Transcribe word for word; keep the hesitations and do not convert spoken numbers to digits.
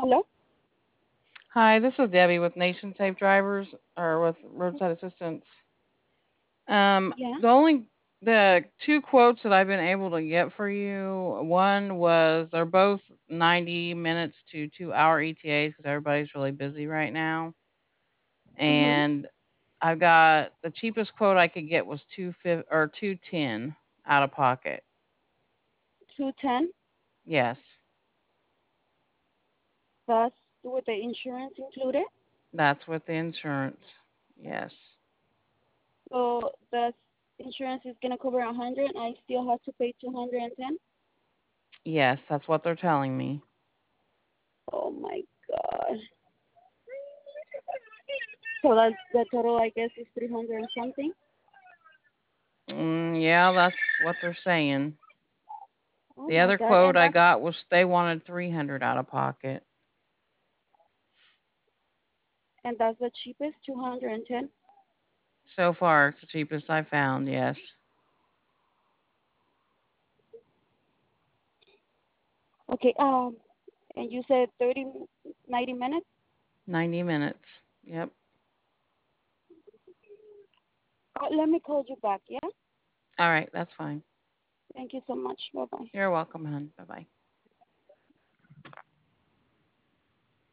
Hello? Hi, this is Debbie with Nation Safe Drivers or with Roadside Assistance. Um, Yeah. the only the two quotes that I've been able to get for you, one was they're both ninety minutes to two hour E T As because everybody's really busy right now. Mhm. And I've got the cheapest quote I could get was two fifty or two ten out of pocket. Two ten. Yes, That's with the insurance included. that's with the insurance. Yes. So the insurance is gonna cover a hundred. I still have to pay two hundred and ten. Yes, that's what they're telling me. Oh my god. So that's the total. I guess is three hundred and something. Mm, yeah, that's what they're saying. Oh The my other god. quote And I that's got was they wanted three hundred out of pocket. and that's the cheapest. Two hundred and ten. So far, it's the cheapest I found. Yes, Okay. Um. And you said thirty, ninety minutes. ninety minutes. Yep. Uh, let me call you back. Yeah. All right, that's fine. Thank you so much. Bye bye. You're welcome, hon. Bye bye.